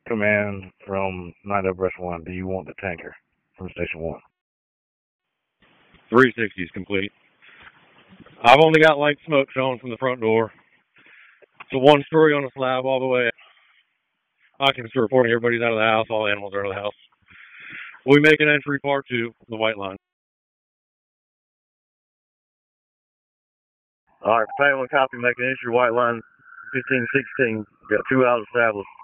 Command from 9 Breast 1. Do you want the tanker from Station 1? 360 is complete. I've only got light smoke showing from the front door. It's a one-story on a slab all the way. Occupancy reporting, everybody's out of the house, all animals are out of the house. We make an entry part 2, the white line. All right, Payne, copy, make an entry, white line 1516. Got 2 hours established.